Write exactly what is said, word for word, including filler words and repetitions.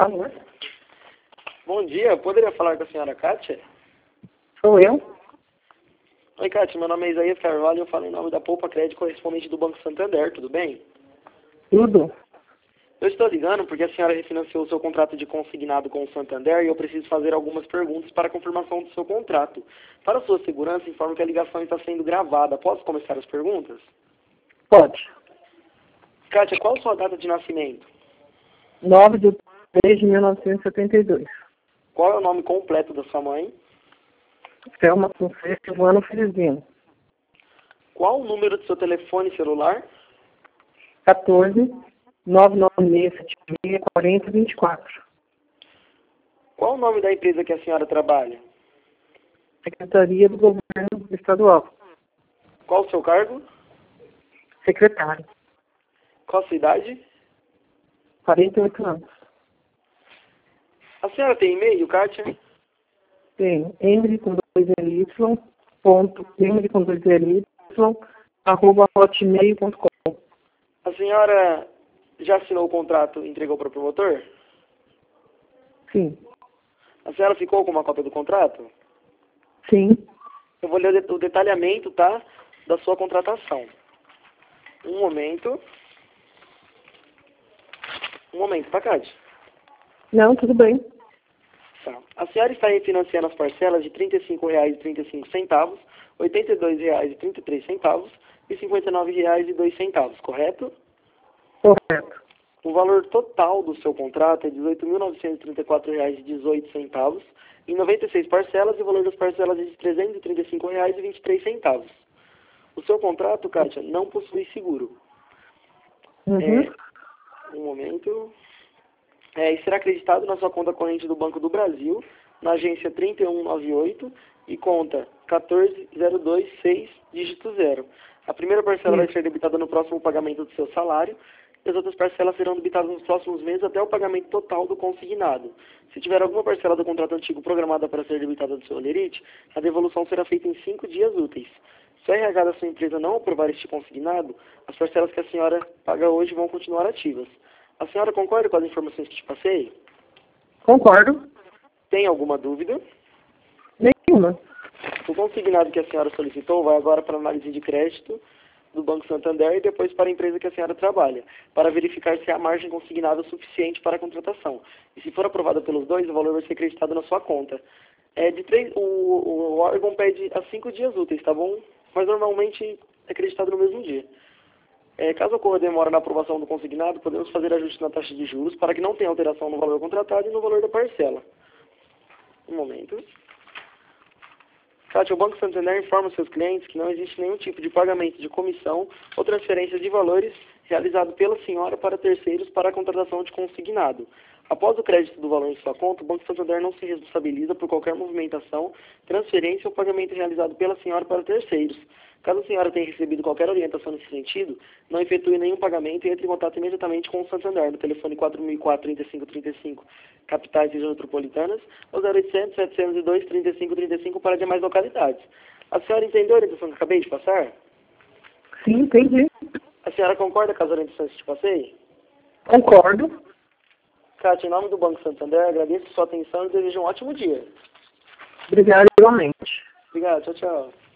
Alô? Bom dia, poderia falar com a senhora Kátia? Sou eu? Oi, Kátia, meu nome é Isaías Carvalho e eu falo em nome da Poupa Crédito, correspondente do Banco Santander, tudo bem? Tudo? Eu estou ligando porque a senhora refinanciou o seu contrato de consignado com o Santander e eu preciso fazer algumas perguntas para a confirmação do seu contrato. Para sua segurança, informo que a ligação está sendo gravada. Posso começar as perguntas? Pode. Kátia, qual a sua data de nascimento? nove de três de mil novecentos e setenta e dois. Qual é o nome completo da sua mãe? Selma Conceição Silvano Felizino. Qual o número do seu telefone celular? quatorze, nove nove seis, sete seis, quatro zero dois quatro. Qual o nome da empresa que a senhora trabalha? Secretaria do Governo Estadual. Qual o seu cargo? Secretário. Qual a sua idade? quarenta e oito anos. A senhora tem e-mail, Kátia? Tenho Emily com dois L Y, ponto, Emily com dois L Y, arroba hotmail ponto com. A senhora já assinou o contrato e entregou para o promotor? Sim. A senhora ficou com uma cópia do contrato? Sim. Eu vou ler o det- o detalhamento, tá? Da sua contratação. Um momento. Um momento, tá, Kátia? Não, tudo bem. Tá. A senhora está refinanciando as parcelas de trinta e cinco reais e trinta e cinco centavos, oitenta e dois reais e trinta e três centavos e cinquenta e nove reais e dois centavos, correto? Correto. O valor total do seu contrato é dezoito mil novecentos e trinta e quatro reais e dezoito centavos, em noventa e seis parcelas, e o valor das parcelas é de trezentos e trinta e cinco reais e vinte e três centavos. O seu contrato, Kátia, não possui seguro. Uhum. É, um momento. É, e será acreditado na sua conta corrente do Banco do Brasil, na agência trinta e um noventa e oito e conta quatorze zero dois seis, dígito zero. A primeira parcela vai ser debitada no próximo pagamento do seu salário, e as outras parcelas serão debitadas nos próximos meses até o pagamento total do consignado. Se tiver alguma parcela do contrato antigo programada para ser debitada do seu holerite, a devolução será feita em cinco dias úteis. Se a R H da sua empresa não aprovar este consignado, as parcelas que a senhora paga hoje vão continuar ativas. A senhora concorda com as informações que te passei? Concordo. Tem alguma dúvida? Nenhuma. O consignado que a senhora solicitou vai agora para a análise de crédito do Banco Santander e depois para a empresa que a senhora trabalha, para verificar se há margem consignada suficiente para a contratação. E se for aprovada pelos dois, o valor vai ser acreditado na sua conta. É de três, o, o órgão pede a cinco dias úteis, tá bom? Mas normalmente é acreditado no mesmo dia. É, caso ocorra demora na aprovação do consignado, podemos fazer ajuste na taxa de juros para que não tenha alteração no valor contratado e no valor da parcela. Um momento. Kátia, o Banco Santander informa seus clientes que não existe nenhum tipo de pagamento de comissão ou transferência de valores realizado pela senhora para terceiros para a contratação de consignado. Após o crédito do valor em sua conta, o Banco Santander não se responsabiliza por qualquer movimentação, transferência ou pagamento realizado pela senhora para terceiros. Caso a senhora tenha recebido qualquer orientação nesse sentido, não efetue nenhum pagamento e entre em contato imediatamente com o Santander no telefone quatro mil e quatro, trinta e cinco trinta e cinco, capitais e regiões metropolitanas, ou zero oitocentos, setecentos e dois, trinta e cinco trinta e cinco para demais localidades. A senhora entendeu a orientação que eu acabei de passar? Sim, entendi. A senhora concorda com as orientações que te passei? Concordo. Kátia, em nome do Banco Santander, agradeço sua atenção e desejo um ótimo dia. Obrigado igualmente. Obrigado, tchau, tchau.